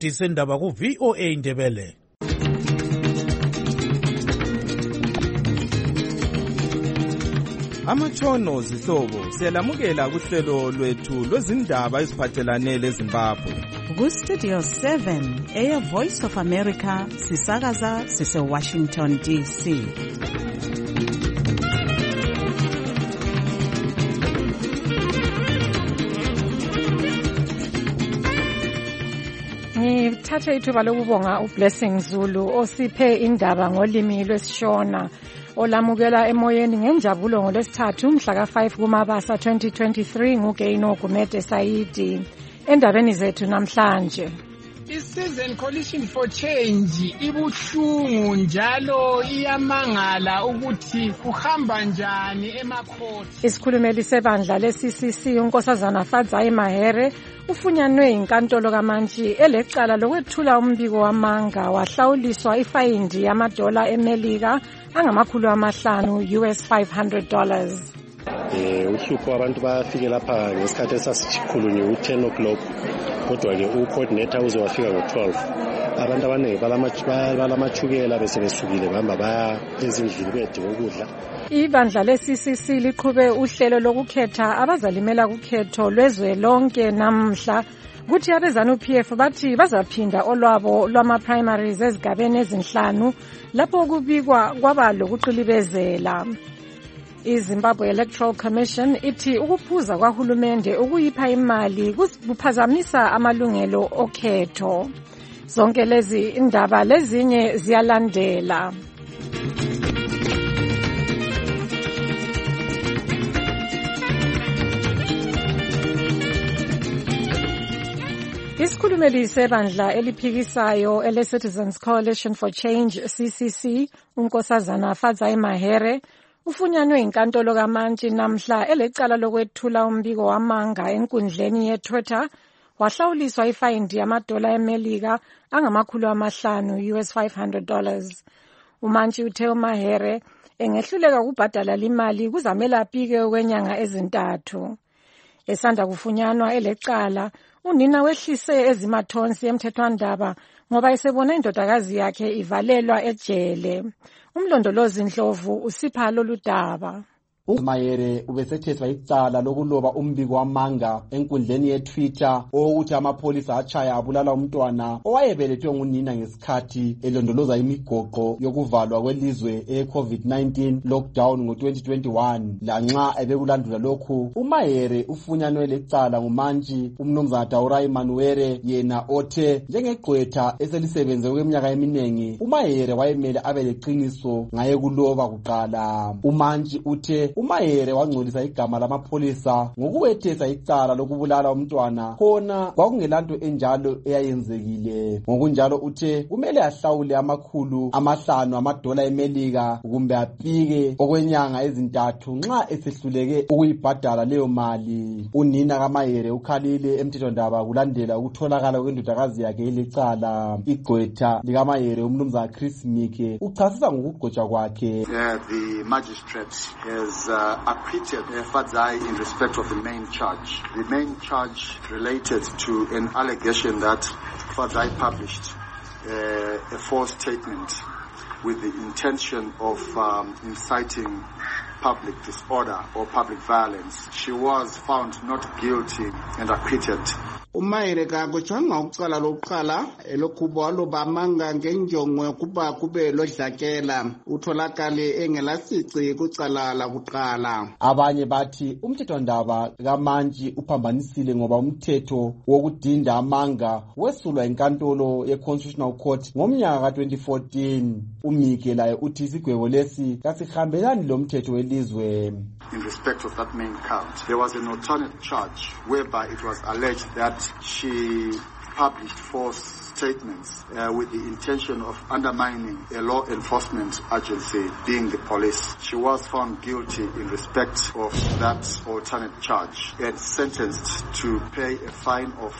isigidi sendaba ku-VOA Indebele. Amatshono zihlobo siyalamukela kuhlelo lwethu lwezindaba eziphathelane leZimbabwe. Ku-Studio 7 Air Voice of America sisakaza sise-Washington DC. Ngithathe ithuba lokubonga uBlessing Zulu osiphe indaba ngolimi lwesiShona olamukela emoyeni ngenjabulo ngolwesithathu mhla ka-5 kuMabasa 2023 nguGaino Gumede Saidi. Endabeni zethu namhlanje, iCitizen Coalition for Change ibuhlungu njalo iyamangala ukuthi kuhamba njani emakhoti. Isikhulumeli sebandla le-CCC unkosazana Fadzai Mahere ufunyanwe inkantolo kaMantshi elecala lokwethula umbiko wamanga wahlawuliswa ifayindi yamadola eMelika angama500 $500. Uhlupho abantu bafike lapha ngesikhathi esasikhulunywe u10 o'clock kodwa ke ucoordinator uze wafika ngo12. Abantu abaningi balamachukela bese besukile bahamba baya ezindlini bedinga ukudla. Ibandla le-CCC liqhube uhlelo lokukhetha abazalimela kukhetho lwezwe lonke namhla kuthi abezanu-PF bathi bazaphinda olwabo lwama-primaries ezigabeni ezinhlanu lapho kubikwa kwaba lokuqilibezela. iZimbabwe Electoral Commission ithi ukuphuza kwahulumende ukuyipha imali kuphazamisa amalungelo okhetho. Zonke lezi indaba lezinye ziyalandela. Isikhulumeli sebandla eliphikisayo ele-Citizens Coalition for Change CCC unkosazana Fadzai Mahere ufunyanwe inkantolo kaMantshi namhla elecala lokwethula umbiko wamanga enkundleni yeTwitter wahlawuliswa ifayindi yamadola eMelika angama500 $500. uMantshi uthe uMahere engehluleka ukubhadala imali kuzamela aphike okwenyanga ezintathu. Esanda kufunyanwa elecala unina wehlise ezimathonsi emthethwandaba ngoba esebona indodakazi yakhe ivalelwa ejele. Umlondolozi Ndlovu usipha lolu daba. uMahere ubesethethwa icala lokuloba umbiko wamanga enkundleni yeTwitter ukuthi amapholisa atshaya abulala umntwana owayebelethwe ngunina ngesikhathi elondoloza imigoqo yokuvalwa kwelizwe e-COVID-19 lockdown ngo-2021. Lanxa ebekulandula lokhu, uMahere ufunyanwe lecala nguMantshi umnumzana Taurai Manuere, yena othe njengegqwetha eselisebenze kweminyaka eminengi uMahere wayemele abe leqiniso ngaye kuloba kuqala. uMantshi uthe uMahere wangcolisa igama lamapholisa ngokuwethesa icala lokubulala umntwana khona kwakungelanto enjalo eyayenzekile. Ngokunjalo uthe kumele ahlawule $500 eMelika kumbe aphike okwenyanga ezintathu nxa esehluleke ukuyibhadala leyo mali. Unina kaMahere ukhalile emthethwandaba kulandela ukutholakala kwendodakazi yakhe ilecala. Igqwetha likaMahere umnumzana Chris Mike uchasisa ngokugqotshwa kwakhe. The magistrate has acquitted Fadzai in respect of the main charge. The main charge related to an allegation that Fadzai published a false statement with the intention of inciting public disorder or public violence. She was found not guilty and acquitted. uMahere kakutshwanga ukucala lokuqala elokhubo waloba amanga ngenjongo yokuba kube lodlakela utholakale engelasici kucala lakuqala. Abanye bathi umthethwandaba kaMantshi uphambanisile ngoba umthetho wokudinda amanga wesulwa inkantolo ye-Constitutional Court ngomnyaka ka-2014. uMike laye uthi isigwebo lesi kasihambelani lomthetho welizwe. In respect of that main count, there was an alternate charge whereby it was alleged that she published false statements with the intention of undermining a law enforcement agency, being the police. She was found guilty in respect of that alternate charge and sentenced to pay a fine of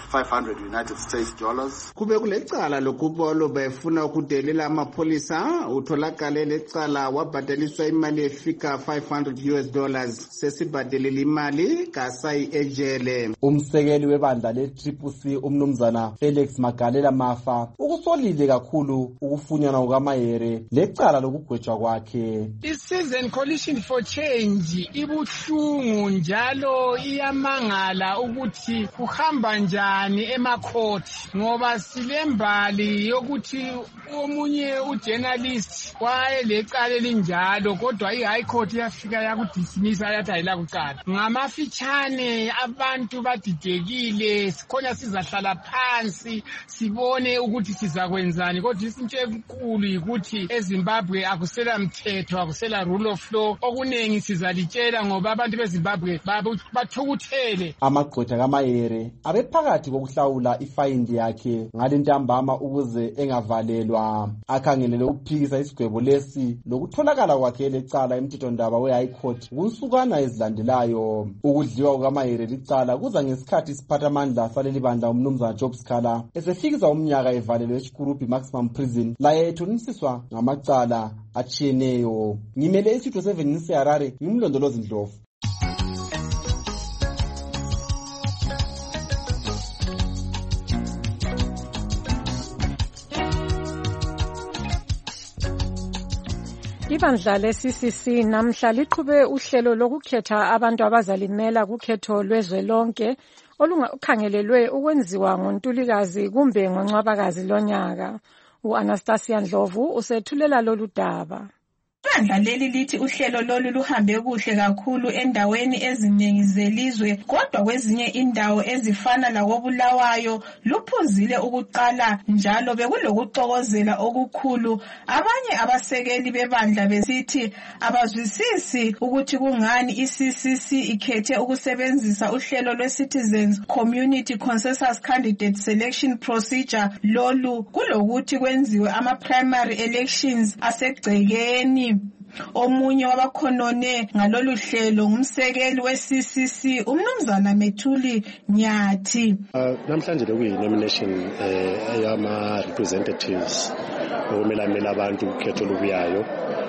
$500. Kube kulecala lokubolo befuna ukudelela amapholisa utholakale lecala wabhadaliswa imali efika $500 sesibhadelela imali kasayi ejele. Umsekeli webandla le-CCC umnumzana Felix Magalela Mafa ukusolile kakhulu ukufunyanwa kukaMahere lecala lokugwetshwa kwakhe. I-Citizen Coalition for Change ibuhlungu njalo iyamangala ukuthi kuhamba njani emakhoti, ngoba silembali yokuthi omunye ujournalist wayelecala elinjalo kodwa i-High Court yafika yakudismissa yathi ayilakuqala. Ngamafitshane abantu badidekile, sikhona sizahlala phansi sibone ukuthi sizakwenzani, kodwa isinto enkulu yikuthi eZimbabwe akusela mthetho, akusela rule of law. Okunengi sizalitshela ngoba abantu beZimbabwe bathukuthele. Amagqwetha kaMahere abephakathi kokuhlawula ifayini yakhe ngalentambama ukuze engavalelwa. Akhangelele ukuphikisa isigwebo lesi lokutholakala kwakhe lecala emthethondaba we-High Court kunsukwana ezilandelayo. Ukudliwa kukaMahere licala kuza ngesikhathi isiphathamandla saleli bandla umnumzana Job Scala esefikisa umnyaka evalelwe eChikurupi Maximum Prison laye ethonisiswa ngamacala atshiyeneyo. Ngimele iStudio 7 ngiseHarare, ngimlondolozi Ndlovu. Ibandla le-CCC namhla liqhube uhlelo lokukhetha abantu abazalimela kukhetho lwezwelonke olukhangelelwe ukwenziwa ngoNtulikazi kumbe ngoNcwabakazi lonyaka. U-Anastasia Ndlovu usethulela lolu daba. Ibandla leli lithi uhlelo lolu luhambe kuhle kakhulu endaweni eziningi zelizwe, kodwa kwezinye indawo ezifana lakoBulawayo luphuzile ukuqala njalo bekulokuxokozela okukhulu. Abanye abasekeli bebandla besithi abazwisisi ukuthi kungani i-CCC ikhethe ukusebenzisa uhlelo lwe-Citizens Community Consensus Candidate Selection Procedure lolu kulokuthi kwenziwe ama-primary elections asegcekeni. Omunye wabakhonone ngalolu hlelo ngumsekeli we-CCC umnumzana Methuli Nyathi. Namhlanje lokuyi-nomination yama-representatives okumelamela abantu ukhetho olubuyayo.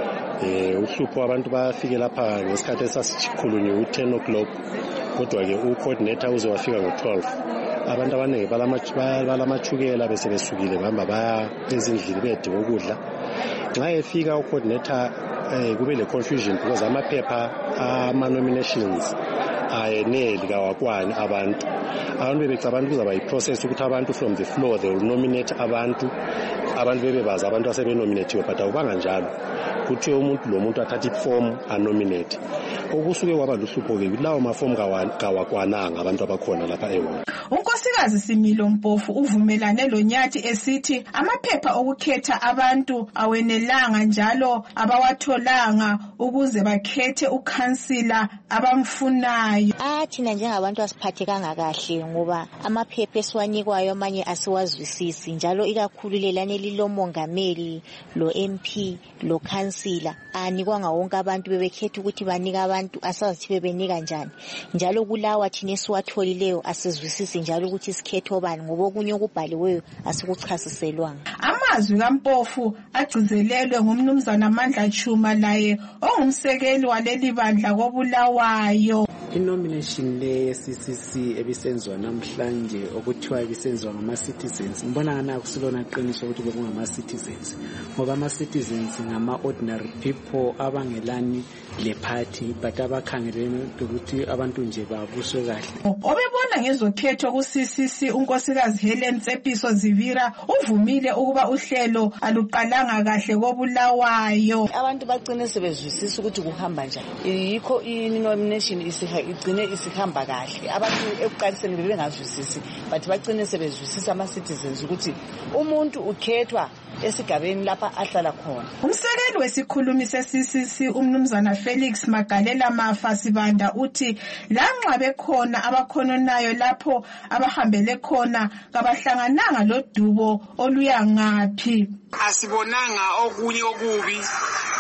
Uhlupho abantu bafike lapha ngesikhathi esasikhulunye u-10 o'clock, kodwa-ke u-coordinator uzowafika ngo-12. Abantu abaningi balamachukela bese besukile bahamba baya ezindlini bedinga ukudla. Nxa efika u-coordinator kube le confusion because amaphepha ama-nominations ayeneli kawakwani abantu bebecabanga kuzaba yi-process ukuthi abantu from the floor they will nominate abantu bebebazi abantu asebenominathiwe, but awubanga njalo. Kuthiwe umuntu lo muntu athatha iform anominate. Okusuke kwaba luhlupho-ke lawo mafomu kawakwananga abantu abakhona lapha ehholo. uNkosikazi Similo Mpofu uvumelane loNyathi esithi amaphepha okukhetha abantu awenelanga njalo abawatholanga ukuze bakhethe ukhansila abamfunayo. Thina njengabantu asiphathekanga kahle ngoba amaphepha esiwanikwayo amanye asiwazwisisi, njalo ikakhulu lelane lilomongameli lo MP lo khansila anikwanga wonke abantu bebekhetha ukuthi banika abantu asazi bebenika njani, njalo kulawa thina esiwatholileyo asizwisisi njalo ukuthi sikhetho bani ngoba okunye okubhaliweyo asikuchasiselwanga. Amazwi kaMpofu agcizelelwe ngumnumzana Mandla Chuma laye ongumsekeli waleli bandla koBulawayo. I-nomination le-CCC ebisenziwa namhlanje okuthiwa ibisenziwa ngama-citizens, ngibona ngani akusilona qiniso ukuthi bekungama-citizens, ngoba ama-citizens ngama-ordinary people abangelani le-party but abakhangelene ukuthi abantu nje babuswe kahle. Obebona ngezokhetho ku-CCC uNkosikazi Helen Tsepiso Zivira uvumile ukuba uhlelo aluqalanga kahle koBulawayo. Abantu bagcine sebezwisisa ukuthi kuhamba njani, yikho i-nomination igcine isihamba kahle. Abantu ekuqaliseni bebengazwisisi but bagcine sebezwisisa ama-citizens ukuthi umuntu ukhethwa esigabeni lapha ahlala khona. Umsekeli wesikhulumi se-CCC umnumzana Felix Magalela Mafa Sibanda uthi lanxa bekhona abakhononayo lapho abahambele khona kabahlangananga lodubo oluyangaphi. Asibonanga okunye okubi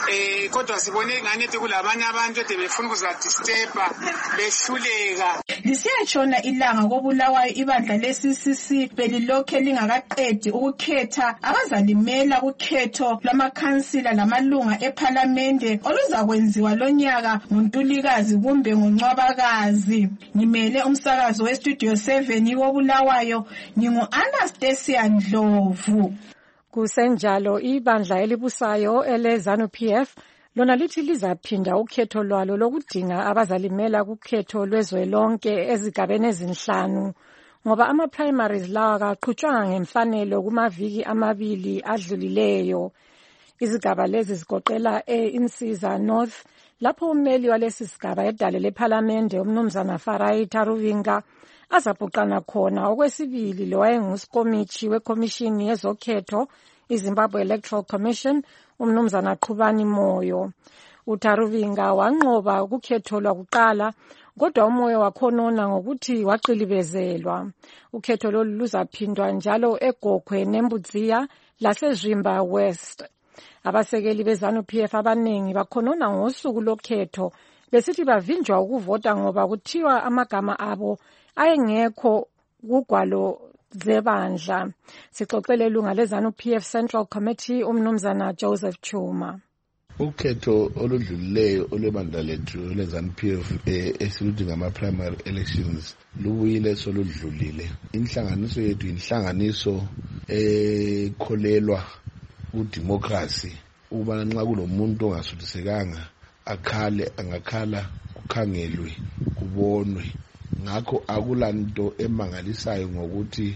kodwa sibone ingane ethi kulabanye abantu ede befuna ukuzadisturba behluleka. Lisiyatshona ilanga koBulawayo ibandla le-CCC belilokhe lingakaqedi ukukhetha abazalimela kukhetho lwamakhansila lamalunga ephalamende oluzakwenziwa lonyaka ngoNtulikazi kumbe ngoNcwabakazi. Ngimele umsakazo weStudio 7 koBulawayo, ngingu-Anastasia Ndlovu. Kusenjalo ibandla elibusayo ele-ZANU-PF lona lithi lizaphinda ukhetho lwalo lokudinga abazalimela kukhetho lwezwelonke ezigabeni ezinhlanu ngoba ama-primaries lawa kaqhutshwanga ngemfanelo kumaviki amabili adlulileyo. Izigaba lezi zigoqela e-Insiza North lapho ummeli walesi sigaba edale lephalamende umnumzana Farai Taruvinga azabhuqana khona. Okwesibili lo wayenguskomithi wekomishini yezokhetho iZimbabwe Electoral Commission umnumzana Qhubani Moyo. uTaruvinga wanqoba ukukhetho lwakuqala kodwa umoya wakhonona ngokuthi waqilibezelwa. Ukhetho lolu luzaphindwa njalo eGokhwe neMbudziya laseZimba West. Abasekeli beZANU-PF abaningi bakhonona ngosuku lokhetho besithi bavinjwa ukuvota ngoba kuthiwa amagama abo ayengekho kugwalo zebandla. Sixoxele ilunga leZANU-PF Central Committee umnumzana Joseph Chuma. Ukhetho oludlulileyo olwebandla lethu leZANU-PF esiluthi ngama-primary elections lubuyile soludlulile. Inhlanganiso yethu inhlanganiso ekholelwa udemocracy ubana nxa kulomuntu ongasuthisekanga akhale angakhala kukhangelwe kubonwe. Ngakho akulanto emangalisayo ngokuthi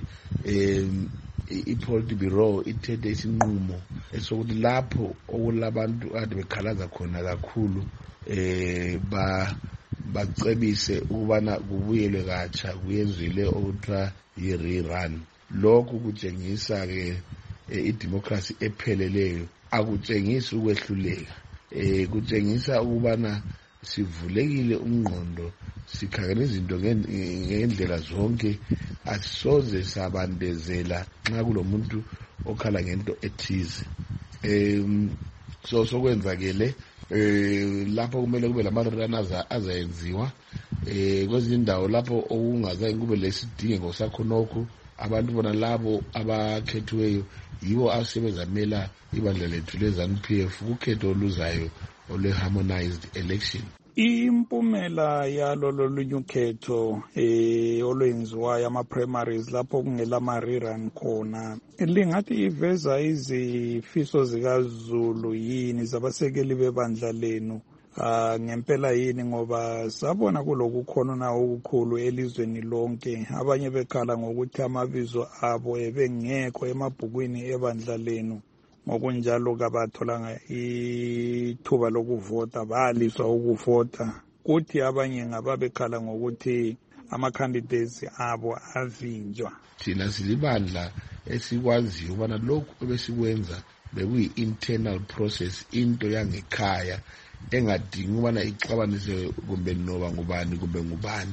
iPolitburo ithethe isinqumo esokuthi lapho okulabantu ade bekhalaza khona kakhulu bacebise ukubana kubuyelwe katsha kuyenzile okuthiwa yi-rerun. Lokhu kutshengisa ke idemocracy epheleleyo, akutshengisi ukwehluleka, kutshengisa ukubana sivulekile umngqondo, sikhangela izinto ngendlela zonke, asisoze sabandezela nxa kulomuntu okhala ngento ethize. Sokwenzakele lapho kumele kube lama-runners azayenziwa kwezinye indawo lapho okungazange kube lesidingo sakhonokho. Abantu bona labo abakhethiweyo yibo asebezamela ibandla lethu leZANU-PF kukhetho oluzayo olwe-harmonized election. Impumela yalo lolunye ukhetho olwenziwayo ama-primaries lapho kungelama-rerun khona lingathi iveza izifiso zikaZulu yini zabasekeli bebandla lenu ngempela yini, ngoba sabona kulokukhonona okukhulu elizweni lonke, abanye bekhala ngokuthi amabizo abo ebengekho emabhukwini ebandla lenu, ngokunjalo kabatholanga ithuba lokuvota, baliswa ukuvota. Kuthi abanye ngababekhala ngokuthi ama-candidates abo avinjwa. Thina silibandla esikwaziyo ubana lokhu ebesikwenza bekuyi-internal process, into yangekhaya engadingi ubana ixabanise kumbe noba ngubani kumbe ngubani.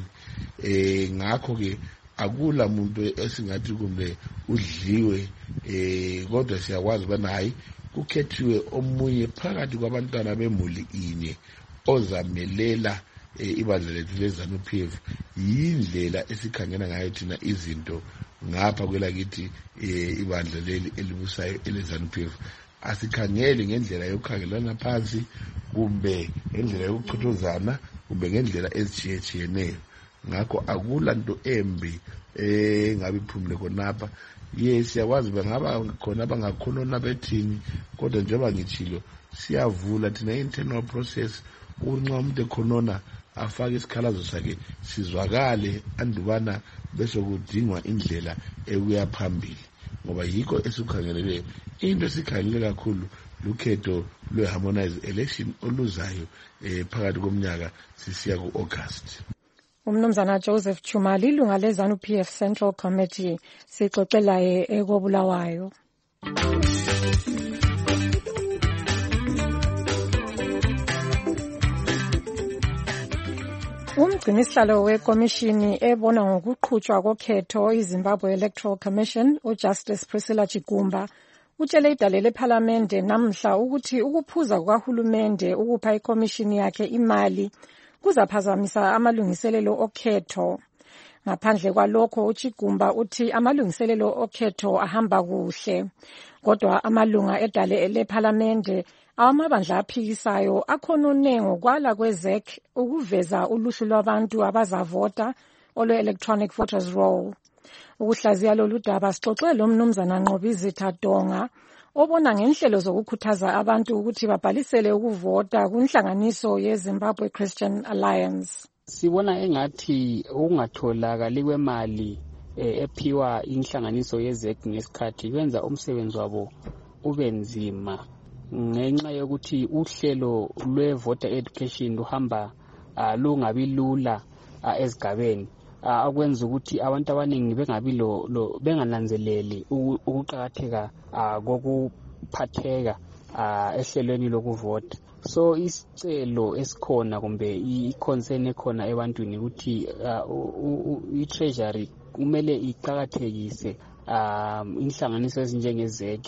Ngakho-ke akula muntu esingathi kumbe udliwe, kodwa siyakwazi ubana hayi kukhethiwe omunye phakathi kwabantwana bemuli inye ozamelela ibandla lethu leZANU-PF. Yindlela esikhangela ngayo thina izinto ngapha kwelakithi ibandla leli elibusayo eleZANU-PF. Asikhangeli ngendlela yokukhangelana phansi kumbe ngendlela yokuchothozana kumbe ngendlela ezitshiyeneyo. Ngakho akula nto embi ngabe iphumile khonapha. Siyakwazi bengaba khona abangakhonona bethini, kodwa njengoba ngitshilo siyavula thina internal process ukuthi nxa umuntu ekhonona afake isikhalazo sakhe sizwakale andubana bese kudingwa indlela ekuya phambili, ngoba yikho esikhangeleleyo. Into esikhangelele kakhulu lukhetho lwe-harmonized election oluzayo phakathi komnyaka sisiya ku-August. Umnumzana Joseph Chuma, ilunga leZANU-PF Central Committee, sixoxelaye koBulawayo. Umgcinisihlalo wekomishini ebona ngokuqhutshwa kokhetho iZimbabwe Electoral Commission, uJustice Priscilla Chigumba, utshele idale lephalamende namhla ukuthi ukuphuza kukahulumende ukupha ikomishini yakhe imali kuzaphazamisa amalungiselelo okhetho. Ngaphandle kwalokho uChigumba uthi amalungiselelo okhetho ahamba kuhle, kodwa amalunga edale lephalamende awamabandla aphikisayo akhonone ngokwala kweZEC ukuveza uluhlu lwabantu abazavota olwe-electronic voters roll. Ukuhlaziya lolu daba sixoxe lo mnumzana Nqobizitha Donga obona ngenhlelo zokukhuthaza abantu ukuthi babhalisele ukuvota kunhlanganiso yeZimbabwe Christian Alliance. Sibona engathi ukungatholakali kwemali ephiwa inhlanganiso yeZEC ngesikhathi kwenza umsebenzi wabo ube nzima ngenxa yokuthi uhlelo lwe-voter education luhamba lungabi lula ezigabeni, akwenza ukuthi abantu abaningi bengananzeleli ukuqakatheka kokuphatheka ehlelweni lokuvota. So isicelo esikhona kumbe i-concern ekhona ebantwini ukuthi i-treasury kumele iqakathekise inhlanganiso ezinjengeZEC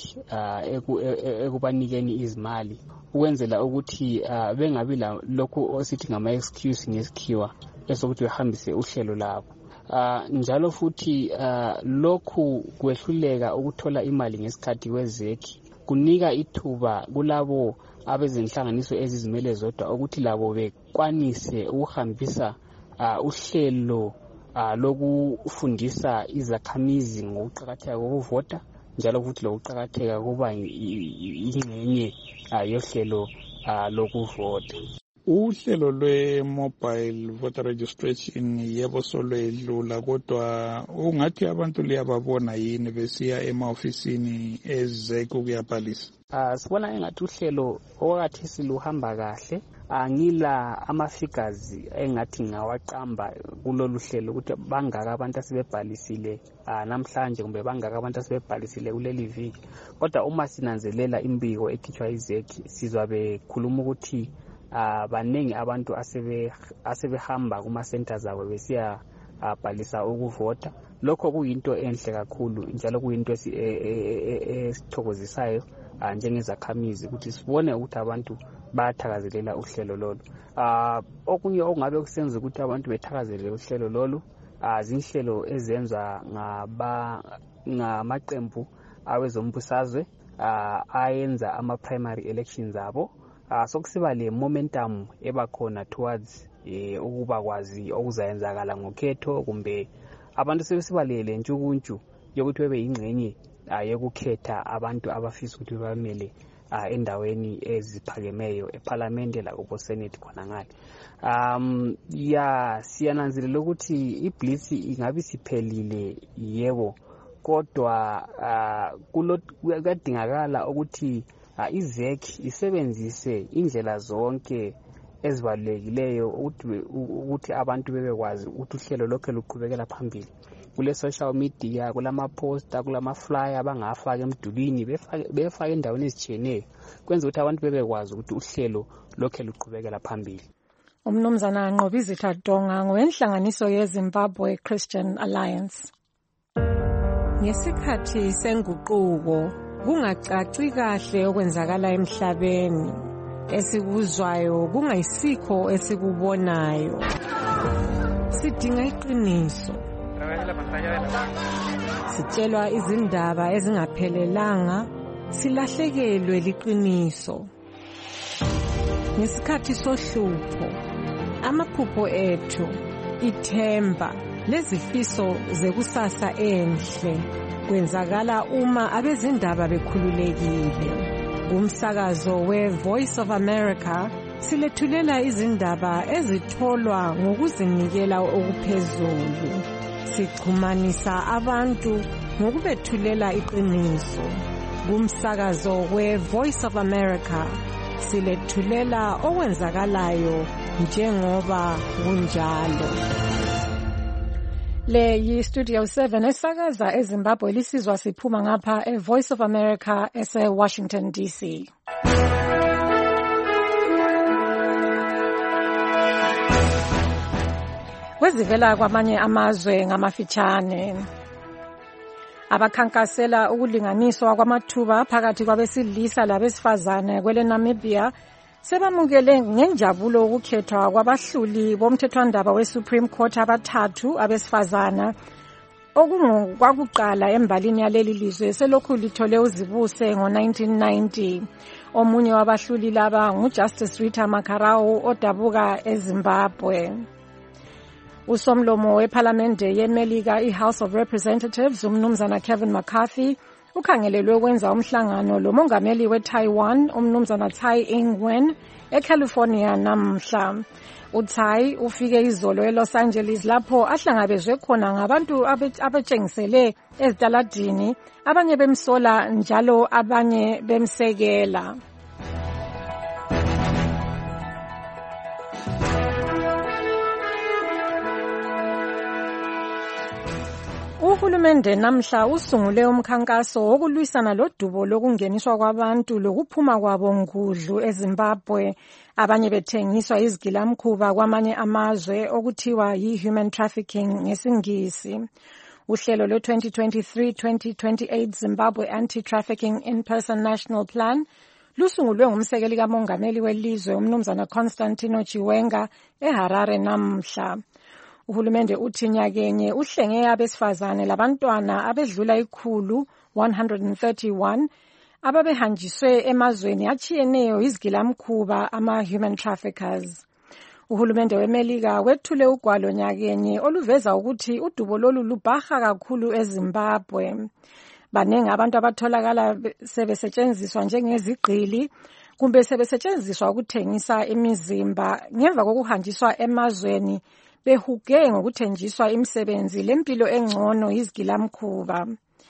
ekubanikeni izimali ukwenzela ukuthi bengabi lokhu osithi ngama-excuse ngesikhiwa esokuthi behambise uhlelo labo. Njalo futhi lokhu kwehluleka ukuthola imali ngesikhathi kweZEC kunika ithuba kulabo abezinhlanganiso ezizimele zodwa ukuthi labo bekwanise ukuhambisa uhlelo lokufundisa izakhamizi ngokuqakatheka kokuvota, njalo futhi lokuqakatheka kuba ingxenye yohlelo lokuvota. Uhlelo lwe-mobile voter registration yebo solwedlula, kodwa ungathi abantu liyababona yini besiya ema-ofisini eZEC ukuyabhalisa? Sibona engathi uhlelo okwathi luhamba kahle. Angila ama-figures engathi ngawaqamba kulolu hlelo ukuthi bangaka abantu asebebhalisile namhlanje kumbe bangaka abantu asebebhalisile kuleli viki, kodwa uma sinanzelela imbiko ekhitshwa iZEC sizwa bekhuluma ukuthi baningi abantu asebehamba kuma-centers abo besiya bhalisa ukuvota. Lokho kuyinto enhle kakhulu njalo kuyinto esithokozisayo njengezakhamizi ukuthi sibone ukuthi abantu bayathakazelela uhlelo lolu. Okunye okungabe kusenza ukuthi abantu bethakazelele uhlelo lolu zinhlelo ezenzwa ngamaqembu awezombusazwe ayenza ama-primary elections abo. Sokusiba le momentum ebakhona towards ukuba kwazi okuzayenzakala ngokhetho kumbe abantu sebesibalele ntshukuntshu yokuthi bebe yingxenye yokukhetha abantu abafisa ukuthi bamele endaweni eziphakemeyo eParliament lakubo Senate khona ngale. Siyananzelela ukuthi iblitz ingabe siphelile yebo, kodwa kuyadingakala ukuthi iZEC isebenzise indlela zonke ezibalulekileyo ukuthi abantu bebekwazi ukuthi uhlelo lokho luqhubekela phambili. Kule social media, kulama-poster, kulama-flyer bangafaka emdulini befaka endaweni ezitshiyeneyo kwenza ukuthi abantu bebekwazi ukuthi uhlelo lokho luqhubekela phambili. Umnumzana Nqobizitha Donga ngowenhlanganiso yeZimbabwe Christian Alliance. Ngesikhathi senguquko kungacaci kahle okwenzakala emhlabeni, esikuzwayo kungayisikho esikubonayo. Sidinga iqiniso. Sitshelwa izindaba ezingaphelelanga, silahlekelwe liqiniso. Ngesikhathi sohlupho, amaphupho ethu, ithemba lezifiso zekusasa enhle kwenzakala uma abezindaba bekhululekile. Kumsakazo we-Voice of America silethulela izindaba ezitholwa ngokuzinikela okuphezulu. Sixhumanisa abantu ngokubethulela iqiniso. Kumsakazo we-Voice of America silethulela okwenzakalayo njengoba kunjalo. Le yi-Studio 7 esakaza eZimbabwe lisizwa siphuma ngapha e-Voice of America ese-Washington DC. Kwezivela kwamanye amazwe ngamafitshane. Abakhankasela ukulinganiswa kwamathuba phakathi kwabesilisa labesifazane kwele Namibia sebamukele ngenjabulo ukukhethwa kwabahluli bomthethwandaba we-Supreme Court abathathu abesifazana okungokwakuqala embalini yaleli lizwe selokhu lithole uzibuse ngo-1990. Omunye wabahluli laba nguJustice Rita Makarau odabuka eZimbabwe. Usomlomo wePhalamende yeMelika iHouse of Representatives umnumzana Kevin McCarthy ukhangelelwe ukwenza umhlangano lomongameli weTaiwan umnumzana Tsai Ing-wen eCalifornia namhla. uTsai ufike izolo eLos Angeles lapho ahlangabezwe khona ngabantu abatshengisele ezitaladini, abanye bemsola njalo abanye bemsekela. Uhulumende namhla usungule umkhankaso wokulwisana lodubo lokungeniswa kwabantu lokuphuma kwabo ngudlu eZimbabwe, abanye bethengiswa izigilamkhuba kwamanye amazwe okuthiwa yi-human trafficking ngesingisi. Uhlelo lwe-2023-2028 Zimbabwe Anti-Trafficking In-Person National Plan lusungulwe ngumsekeli kamongameli welizwe umnumzana Constantino Chiwenga eHarare namhla. Uhulumende uthi nyakenye uhlenge abesifazane labantwana abedlula 131 ababehanjiswe emazweni atshiyeneyo izigilamkhuba ama-human traffickers. Uhulumende weMelika wethule ugwalo nyakenye oluveza ukuthi udubo lolu lubhaha kakhulu eZimbabwe. Banengi abantu abatholakala sebesetshenziswa njengezigqili kumbe sebesetshenziswa ukuthengisa imizimba ngemva kokuhanjiswa emazweni behuge ngokuthenjiswa imisebenzi lempilo engcono izigilamkhuba.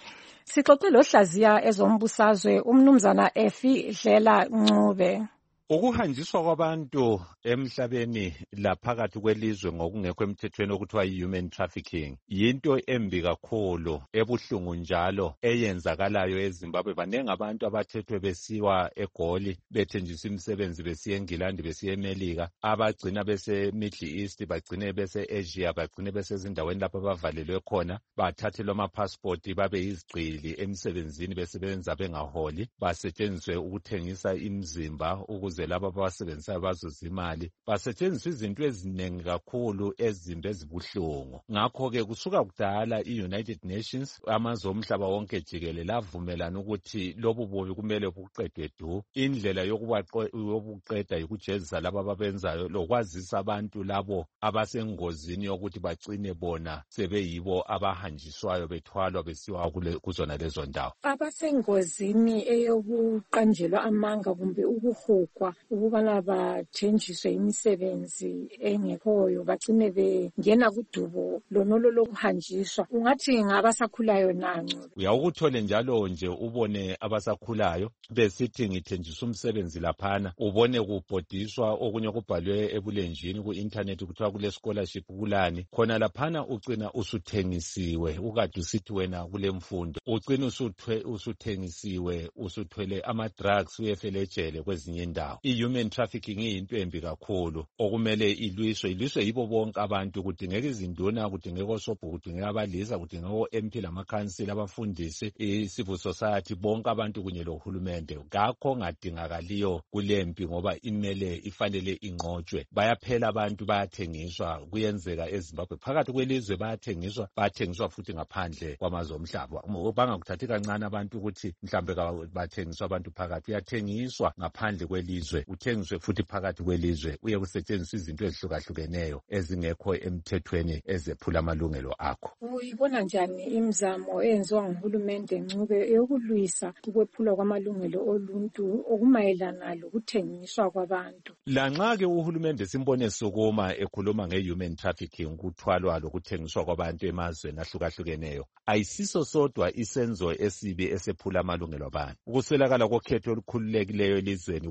Sixoxe lohlaziya ezombusazwe umnumzana Efi Dlela Ncube. Ukuhanjiswa kwabantu emhlabeni laphakathi kwelizwe ngokungekho emthethweni okuthiwa yi-human trafficking yinto embi kakhulu ebuhlungu njalo eyenzakalayo eZimbabwe. Banengi abantu abathethwe besiwa eGoli bethenjiswa imisebenzi besiya eNgilandi besiya eMelika, abagcina bese Middle East, bagcine bese Asia, bagcine besezindaweni lapho abavalelwe khona, bathathelwa ama-passport babe yizigqili emsebenzini besebenza bengaholi, basetshenziswe ukuthengisa imizimba ukuze laba abasebenzisayo bazuza imali, basetshenziswa izinto eziningi kakhulu ezimbi ezibuhlungu. Ngakho-ke kusuka kudala i-United Nations, amazwe omhlaba wonke jikelele avumelana ukuthi lobu bubi kumele buqedwe du. Indlela yokubuqeda yikujezisa laba ababenzayo lokwazisa abantu labo abasengozini yokuthi bagcine bona sebeyibo abahanjiswayo bethwalwa besiwa kuzona lezo ndawo. Abasengozini eyokuqanjelwa amanga kumbe ukuhugwa ukubana bathenjiswe imisebenzi engekhoyo bagcine bengena kudubo lonolo lokuhanjiswa, ungathi ngabasakhulayo nancu. Uyawukuthole njalo nje ubone abasakhulayo besithi ngithenjiswa umsebenzi laphana, ubone kubhodiswa okunye kubhalwe ebulenjini ku-internet kuthiwa kule scholarship kulani, khona laphana ucina usuthengisiwe ukade usithi wena kule mfundo, ucina usuthengisiwe usuthwele ama-drugs uyefele ejele kwezinye indawo. I-human trafficking iyinto embi kakhulu okumele iliswe yibo bonke abantu, kudingeka izinduna, kudingeka osobho, kudingeka abalisa, kudingeka o-MP lamakhansila, abafundisi, i-civil society, bonke abantu kunye lohulumende. Ngakho ngadingakaliyo kulempi ngoba ifanele inqotshwe. Bayaphela abantu, bayathengiswa, kuyenzeka eZimbabwe phakathi kwelizwe bayathengiswa futhi ngaphandle kwamazwe omhlaba. Bangakuthathi kancane abantu ukuthi mhlambe bathengiswa abantu phakathi, uyathengiswa ngaphandle kwelizwe, uthengiswe futhi phakathi kwelizwe, uye kusetshenziswa izinto ezihlukahlukeneyo ezingekho emthethweni ezephula amalungelo akho. Uyibona njani imizamo eyenziwa nguhulumende Ncube yokulwisa ukwephulwa kwamalungelo oluntu okumayelana lokuthengiswa kwabantu? Lanxa-ke uhulumende simbone sukuma ekhuluma nge-human trafficking, ukuthwalwa lokuthengiswa kwabantu emazweni ahlukahlukeneyo, ayisiso sodwa isenzo esibi esephula amalungelo abantu. Ukuswelakala kokhetho olukhululekileyo elizweni kumele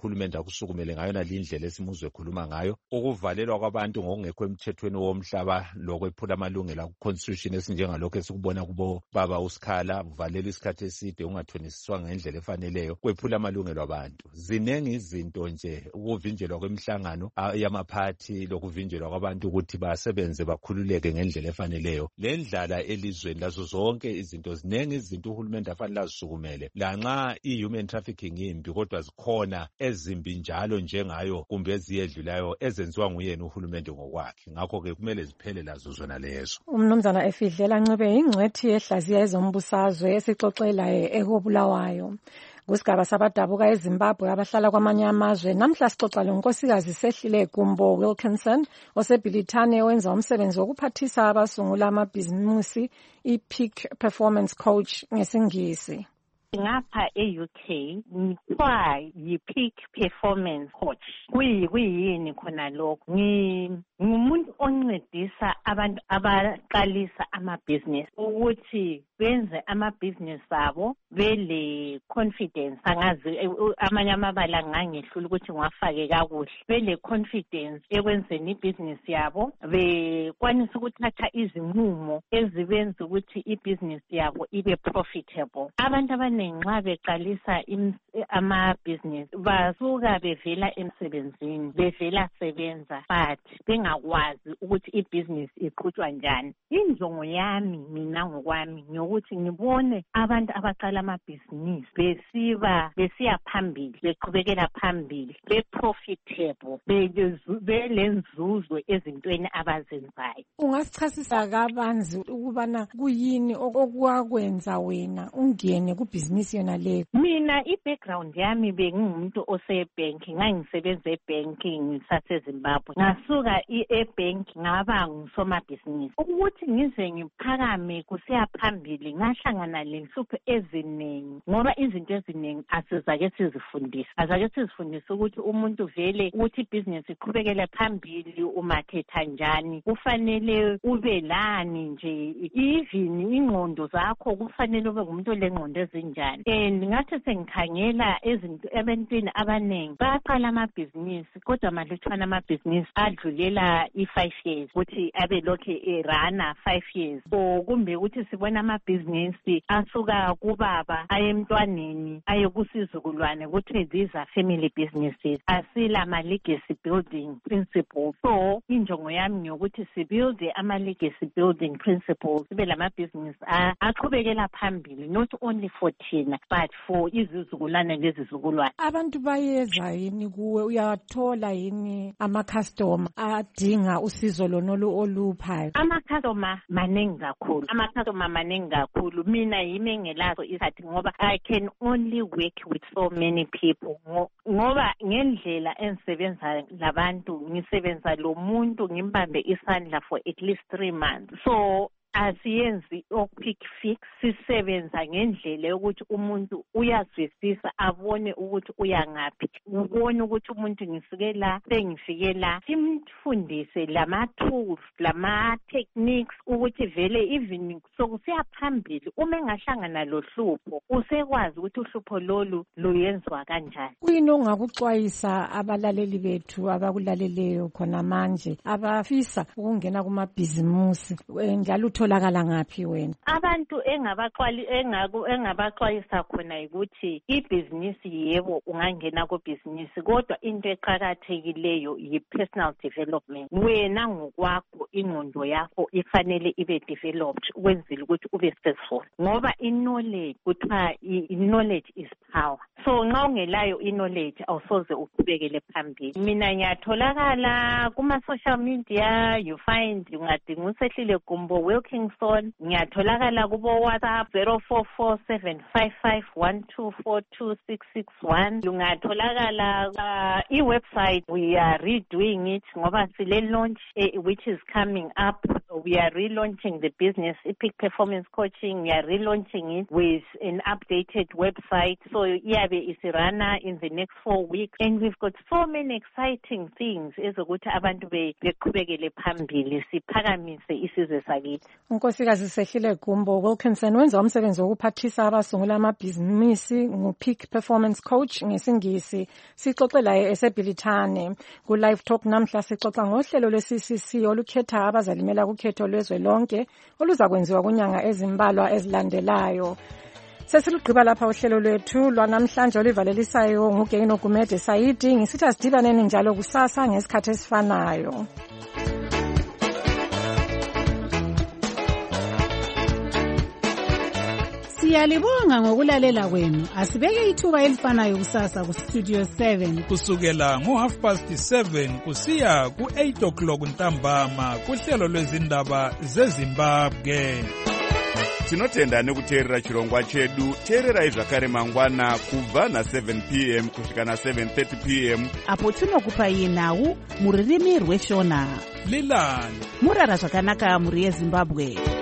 uhulumende akusukumele ngayo nalindlela esimuzwe ekhuluma ngayo, ukuvalelwa kwabantu ngokungekho emthethweni womhlaba lokwephula amalungelo aku-constitution esinjengalokho esikubona kubo baba uSikhala, uvalela isikhathi eside ungathonisiswa ngendlela efaneleyo, kwephula amalungelo abantu. Zinengi izinto nje, ukuvinjelwa kwemihlangano yamaphathi lokuvinjelwa kwabantu ukuthi basebenze bakhululeke ngendlela efaneleyo. Le ndlala elizweni lazo zonke izinto, zinengi izinto uhulumende afanele azisukumele. Lanxa i-human trafficking imbi, kodwa zikhona ezimbi njalo njengayo kumbe eziyedlulayo ezenziwa nguyena uhulumende ngokwakhe. Ngakho-ke kumele ziphele lazo zona lezo. Umnumzana Efidlela Ncube ingcwethi yehlaziya ezombusazwe esixoxela ekobulawayo kusigaba sabadabuka eZimbabwe abahlala kwamanye amazwe. Namhla sixoxa lonkosikazi Sehlile Gumbo Wilkinson osebhilithane owenza umsebenzi wokuphathisa abasungula amabhizimusi i-Peak Performance Coach ngesingisi. Ngapha e-UK ngithiwa yi-Peak Performance Coach. Kuyini khona lokho? Ngumuntu oncedisa abantu abaqalisa amabhizinisi ukuthi benze amabhizinisi abo bele confidence. Angazi amanye amabala ngangehlula ukuthi ngiwafake kakuhle. Bele confidence ekwenzeni ibhizinisi yabo, bekwanisa ukuthatha izinqumo ezibenza ukuthi ibhizinisi yabo ibe profitable. Abantu nxa beqalisa amabhizinisi basuka bevela emsebenzini, bevela sebenza, but bengakwazi ukuthi ibhizinisi iqhutshwa njani. Injongo yami mina ngokwami ngiyokuthi ngibone abantu abaqala amabhizinisi besiya phambili, beqhubekela phambili, be-profitable, belenzuzo ezintweni abazenzayo. Ungasichasisa kabanzi ukubana kuyini okwakwenza wena ungene kubhizinisi yona leyo? Mina i-background yami bengumuntu osebhenki, ngangisebenza ebhenki ngisaseZimbabwe. Ngasuka ebhenki ngaba ngusomabhizinisi. Ukuthi ngize ngiphakame kusiya phambili ngahlangana lenhlupho eziningi, ngoba izinto eziningi asizake sizifundise ukuthi umuntu vele ukuthi ibhizinisi iqhubekele phambili umathetha njani, kufanele ube lani nje, even ingqondo zakho kufanele ube ngumuntu olengqondo ezinjani. And ngathi sengikhangela ebantwini abaningi baqala amabhizinisi, kodwa malutshwana amabhizinisi adlulela i-5 years ukuthi abe lokhe erana 5 years. So kumbe ukuthi sibona amabhizinisi asuka kubaba aye emntwaneni aye kusizukulwane ukuthi these are family businesses, asila ama-legacy building principles. So injongo yami ngiyokuthi sibuilde ama-legacy building principles, sibe lamabhizinisi aqhubekela phambili, not only for thina but for izizukulwane lezizukulwane. Abantu bayeza yini kuwe, uyathola yini ama-customer adinga usizo lonolu oluphayo? Ama-customer maningi kakhulu. Mina yimi engelazo isikhathi ngoba I can only work with so many people. Ngoba ngendlela engisebenza labantu, ngisebenza lo muntu ngimbambe isandla for at least 3 months. So asiyenzi quick fix, sisebenza ngendlela yokuthi umuntu uyazwisisa, abone ukuthi uyangaphi, ubone ukuthi umuntu ngisuke la sengifike la, simfundise lama-tools, lama-techniques ukuthi vele even sokusiya phambili uma engahlangana lohlupho usekwazi ukuthi uhlupho lolu luyenziwa kanjani. Kuyini ongakuxwayisa abalaleli bethu abakulaleleyo khona manje abafisa ukungena kumabhizimusi, njalo utholakala ngaphi wena? Abantu engabaxwayisa khona ukuthi ibhizinisi yebo ungangena kubhizinisi, kodwa into eqakathekileyo yi-personal development. Wena ngokwakho ingqondo yakho ifanele ibe developed ukwenzela ukuthi ube successful, ngoba i-knowledge kuthiwa i-knowledge is power. So nxa ungelayo i-knowledge awusoze uqhubekele phambili. Mina ngiyatholakala kuma-social media, you find ungadinga uSehlile Gumbo Wilkinson, ngiyatholakala kubo WhatsApp 044755124261. Ungatholakala i-website, we are redoing it ngoba sile launch which is coming up we are relaunching the business, Epic Performance Coaching. We are relaunching it with an updated website. So iyabe isirana in the next 4 weeks. And we've got so many exciting things ezokuthi abantu beqhubekele phambili siphakamise isizwe sakithi. Unkosikazi Sehlile Gumbo Wilkinson wenza umsebenzi wokuphathisa abasungula amabhizinisi ngu-Peak Performance Coach ngesingisi. Sixoxe laye eseBilithane. Ku-Live Talk namhla sixoxa ngohlelo lwe-CCC olukhetha abazalimela kukhetho lwezwe lonke oluzakwenziwa kunyanga ezimbalwa ezilandelayo. Sesilugqiba lapha uhlelo lwethu lwanamhlanje olivalelisayo nguGaino Gumede Saidi. Ngisithi asidibaneni njalo kusasa ngesikhathi esifanayo. Siyalibonga ngokulalela kwenu. Asibeke ithuba elifanayo kusasa ku Studio 7 kusukela ngo7:30 kusiya ku8:00 ntambama kuhlelo lwezindaba zeZimbabwe. Tinotenda nekuteerera chirongwa chedu. Teererai zvakare mangwana kubva na7 p.m. kusvika na7:30 p.m. apo tinokupai nhau muririmi rweshona. Lilani murara zvakanaka muri yeZimbabwe.